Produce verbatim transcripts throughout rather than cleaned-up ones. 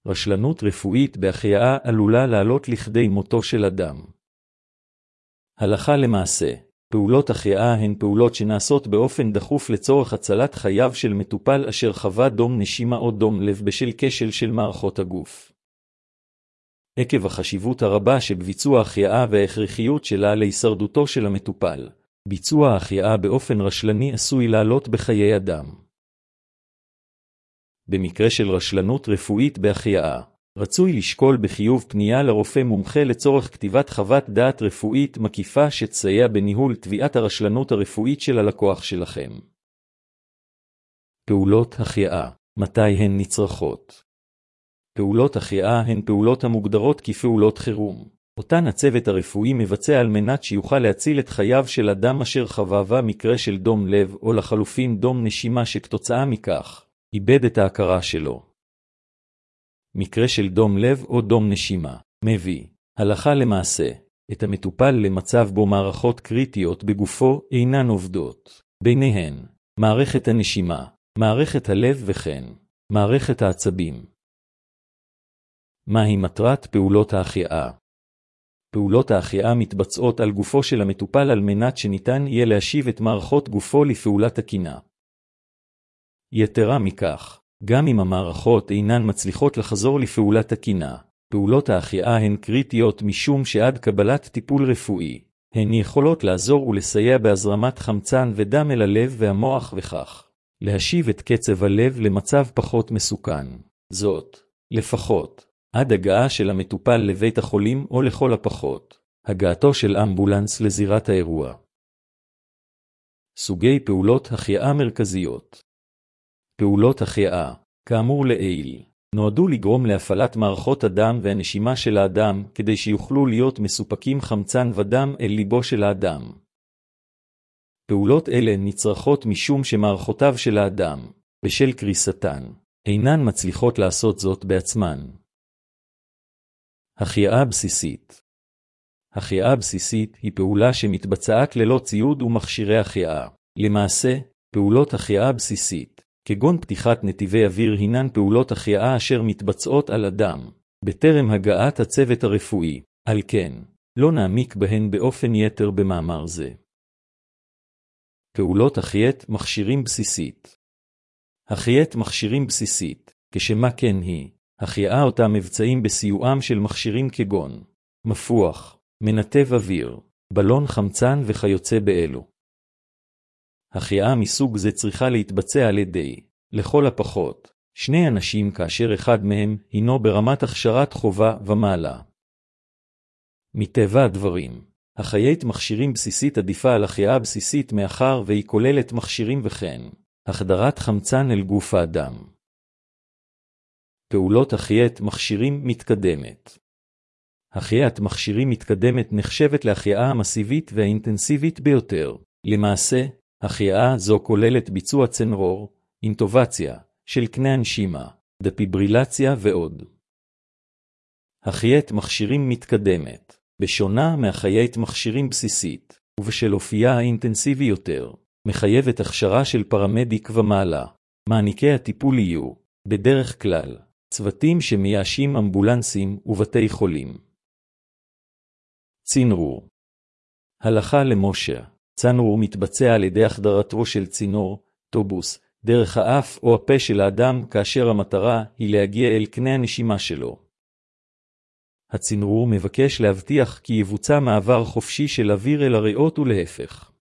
רשלנות רפואית בהחייאה עלולה לעלות לכדי מותו של אדם. הלכה למעשה, פעולות החייאה הן פעולות שנעשות באופן דחוף לצורך הצלת חייו של מטופל אשר חווה דום נשימה או דום לב בשל כשל של מערכות הגוף. עקב החשיבות הרבה שבביצוע החייאה וההכרחיות שלה להישרדותו של המטופל, ביצוע החייאה באופן רשלני עשוי לעלות בחיי אדם. במקרה של רשלנות רפואית בהחייאה, רצוי לשקול בחיוב פנייה לרופא מומחה לצורך כתיבת חוות דעת רפואית מקיפה שתסייע בניהול תביעת הרשלנות הרפואית של הלקוח שלכם. פעולות החייאה, מתי הן נצרכות? פעולות החייאה הן פעולות המוגדרות כפעולות חירום, אותן הצוות הרפואי מבצע על מנת שיוכל להציל את חייו של אדם אשר חווה מקרה של דום לב או לחלופין דום נשימה שכתוצאה מכך איבד את ההכרה שלו. מקרה של דום לב או דום נשימה מביא, הלכה למעשה, את המטופל למצב בו מערכות קריטיות בגופו אינן עובדות, ביניהן מערכת הנשימה, מערכת הלב וכן מערכת העצבים. מהי מטרת פעולות ההחייאה? פעולות ההחייאה מתבצעות על גופו של המטופל על מנת שניתן יהיה להשיב את מערכות גופו לפעולה תקינה. יתרה מכך, גם אם המערכות אינן מצליחות לחזור לפעולה תקינה, פעולות ההחייאה הן קריטיות משום שעד קבלת טיפול רפואי, הן יכולות לעזור ולסייע בהזרמת חמצן ודם אל הלב והמוח וכך, להשיב את קצב הלב למצב פחות מסוכן. זאת, לפחות, עד הגעה של המטופל לבית החולים או לכל הפחות, הגעתו של אמבולנס לזירת האירוע. סוגי פעולות החייאה מרכזיות. פעולות החייאה, כאמור לעיל, נועדו לגרום להפעלת מערכות הדם והנשימה של האדם כדי שיוכלו להיות מסופקים חמצן ודם אל ליבו של האדם. פעולות אלה נצרכות משום שמערכותיו של האדם, בשל קריסתן, אינן מצליחות לעשות זאת בעצמן. החייאה בסיסית. החייאה בסיסית היא פעולה שמתבצעת ללא ציוד ומכשירי החייאה. למעשה, פעולות החייאה בסיסית, כגון פתיחת נתיבי אוויר הינן פעולות החייאה אשר מתבצעות על אדם, בטרם הגעת הצוות הרפואי, על כן, לא נעמיק בהן באופן יתר במאמר זה. פעולות החייאת מכשירים בסיסית. החייאת מכשירים בסיסית, כשמה כן היא, החייאה אותה מבצעים בסיועם של מכשירים כגון מפוח, מנתב אוויר, בלון חמצן וכיוצא באלו. החייאה מסוג זה צריכה להתבצע על ידי, לכל הפחות, שני אנשים כאשר אחד מהם הינו ברמת הכשרת חובה ומעלה. מטבע הדברים, החייאת מכשירים בסיסית עדיפה על החייאה בסיסית מאחר והיא כוללת מכשירים וכן, החדרת חמצן אל גוף האדם. פעולות החייאת מכשירים מתקדמת. החייאת מכשירים מתקדמת נחשבת להחייאה המסיבית והאינטנסיבית ביותר. למעשה, החייאה זו כוללת ביצוע צנרור, אינטובציה, של קנה הנשימה, דפיברילציה ועוד. החייאת מכשירים מתקדמת, בשונה מהחייאת מכשירים בסיסית, ובשל אופייה האינטנסיבי יותר, מחייבת הכשרה של פרמדיק ומעלה. מעניקי הטיפול יהיו, בדרך כלל, צוותים שמייאשים אמבולנסים ובתי חולים. צינור. הלכה למשה. צנור מתבצע על ידי החדרתו של צינור, טובוס, דרך האף או הפה של האדם כאשר המטרה היא להגיע אל קנה הנשימה שלו. הצינור מבקש להבטיח כי יבוצע מעבר חופשי של אוויר אל הריאות ולהפך.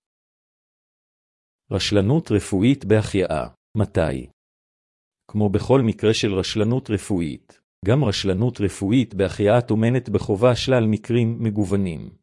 רשלנות רפואית בהחייאה. מתי? כמו בכל מקרה של רשלנות רפואית, גם רשלנות רפואית בהחייאה טומנת בחובה שלל מקרים מגוונים.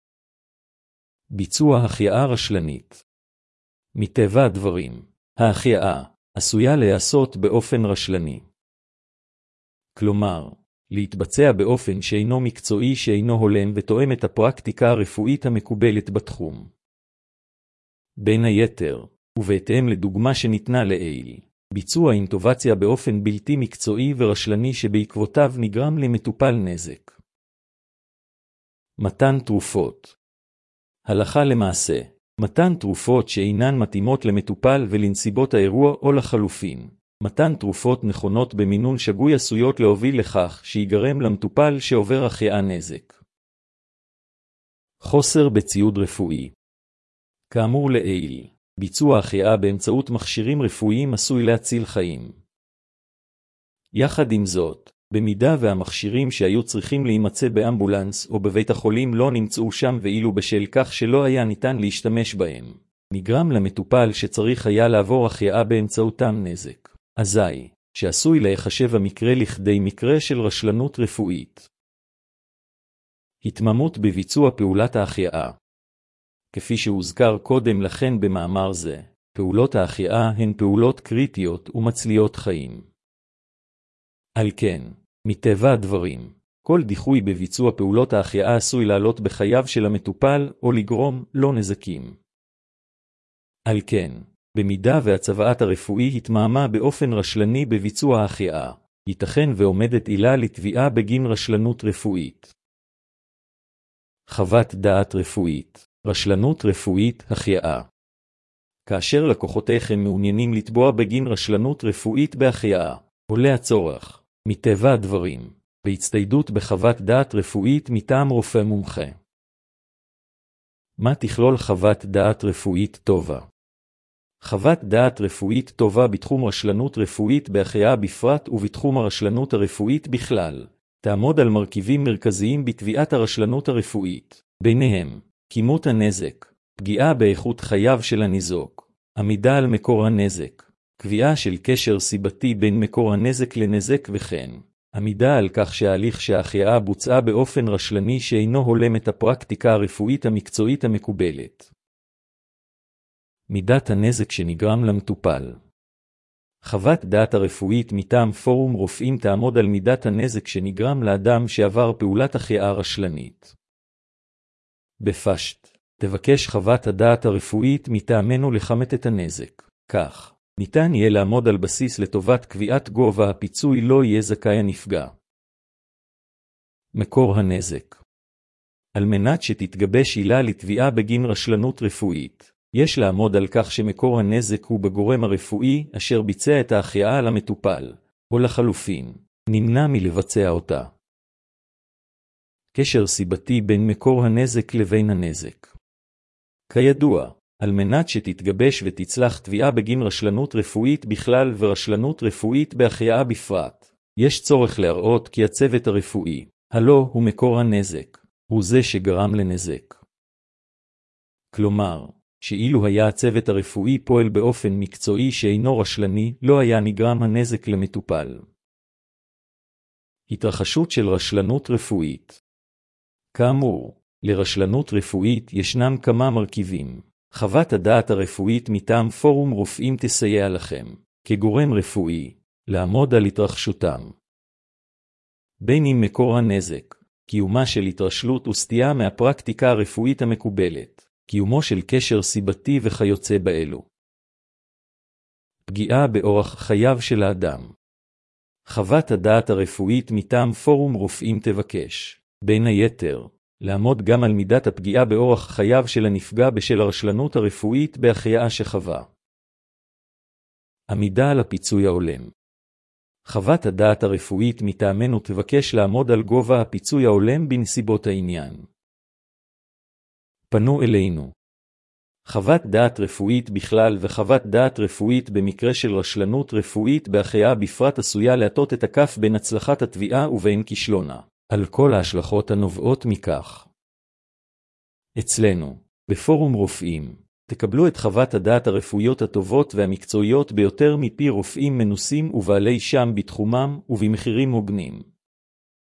ביצוע החייאה רשלנית. מטבע הדברים, ההחייאה עשויה להיעשות באופן רשלני. כלומר, להתבצע באופן שאינו מקצועי שאינו הולם ותואם את הפרקטיקה הרפואית המקובלת בתחום. בין היתר, ובהתאם לדוגמה שניתנה לעיל, ביצוע אינטובציה באופן בלתי מקצועי ורשלני שבעקבותיו נגרם למטופל נזק. מתן תרופות. הלכה למעשה, מתן תרופות שאינן מתאימות למטופל ולנסיבות האירוע או לחלופין, מתן תרופות נכונות במינון שגוי עשויות להוביל לכך שיגרם למטופל שעובר החייאה נזק. חוסר בציוד רפואי. כאמור לעיל, ביצוע החייאה באמצעות מכשירים רפואיים עשוי להציל חיים. יחד עם זאת, במידה והמכשירים שהיו צריכים להימצא באמבולנס או בבית החולים לא נמצאו שם ואילו בשל כך שלא היה ניתן להשתמש בהם, נגרם למטופל שצריך היה לעבור החייאה באמצעותם נזק. אזי, שעשוי להיחשב המקרה לכדי מקרה של רשלנות רפואית. התממות בביצוע פעולת ההחייאה. כפי שהוזכר קודם לכן במאמר זה, פעולות ההחייאה הן פעולות קריטיות ומצליות חיים. על כן, מטבע הדברים, כל דיחוי בביצוע פעולות ההחייאה עשוי לעלות בחייו של המטופל או לגרום לו נזקים. על כן, במידה והצוואת הרפואי התמהמה באופן רשלני בביצוע ההחייאה, ייתכן ועומדת עילה לתביעה בגין רשלנות רפואית. חוות דעת רפואית, רשלנות רפואית, החייאה. כאשר לקוחותיכם מעוניינים לתבוע בגין רשלנות רפואית בהחייאה, עולה הצורך, מטבע הדברים, בהצטיידות בחוות דעת רפואית מטעם רופא מומחה. מה תכלול חוות דעת רפואית טובה? חוות דעת רפואית טובה בתחום רשלנות רפואית בהחייאה בפרט ובתחום הרשלנות הרפואית בכלל, תעמוד על מרכיבים מרכזיים בתביעת הרשלנות הרפואית, ביניהם, כימות הנזק, פגיעה באיכות חייו של הניזוק, עמידה על מקור הנזק, קביעה של קשר סיבתי בין מקור הנזק לנזק וכן, עמידה על כך שההליך שההחייאה בוצעה באופן רשלני שאינו הולם את הפרקטיקה הרפואית המקצועית המקובלת. מידת הנזק שנגרם למטופל. חוות דעת הרפואית מטעם פורום רופאים תעמוד על מידת הנזק שנגרם לאדם שעבר פעולת החייאה רשלנית. בפשט, תבקש חוות הדעת הרפואית מטעמנו לכמת את הנזק. כך, ניתן יהיה לעמוד על בסיס לטובת קביעת גובה הפיצוי לא יהיה זכאי הנפגע. מקור הנזק. על מנת שתתגבש עילה לתביעה בגין רשלנות רפואית, יש לעמוד על כך שמקור הנזק הוא בגורם הרפואי אשר ביצע את ההחייאה על המטופל, או לחלופין, נמנע מלבצע אותה. קשר סיבתי בין מקור הנזק לבין הנזק. כידוע, על מנת שתתגבש ותצלח תביעה בגין רשלנות רפואית בכלל ורשלנות רפואית בהחייאה בפרט, יש צורך להראות כי הצוות הרפואי, הלא הוא מקור הנזק, הוא זה שגרם לנזק. כלומר, שאילו היה הצוות הרפואי פועל באופן מקצועי שאינו רשלני, לא היה נגרם הנזק למטופל. התרחשות של רשלנות רפואית. כאמור, לרשלנות רפואית ישנם כמה מרכיבים. חוות הדעת הרפואית מטעם פורום רופאים תסייע לכם, כגורם רפואי, לעמוד על התרחשותם. בין אם מקור הנזק, קיומה של התרשלות וסטייה מהפרקטיקה הרפואית המקובלת, קיומו של קשר סיבתי וכיוצא באלו. פגיעה באורח חייו של האדם. חוות הדעת הרפואית מטעם פורום רופאים תבקש, בין היתר, לעמוד גם על מידת הפגיעה באורח חייו של הנפגע בשל הרשלנות הרפואית בהחייאה שחווה. עמידה על הפיצוי ההולם. חוות הדעת הרפואית מטעמנו תבקש לעמוד על גובה הפיצוי ההולם בנסיבות העניין. פנו אלינו. חוות דעת רפואית בכלל וחוות דעת רפואית במקרה של רשלנות רפואית בהחייאה בפרט עשויה להטות את הכף בין הצלחת התביעה ובין כישלונה, על כל ההשלכות הנובעות מכך. אצלנו, בפורום רופאים, תקבלו את חוות הדעת הרפואיות הטובות והמקצועיות ביותר מפי רופאים מנוסים ובעלי שם בתחומם ובמחירים הוגנים.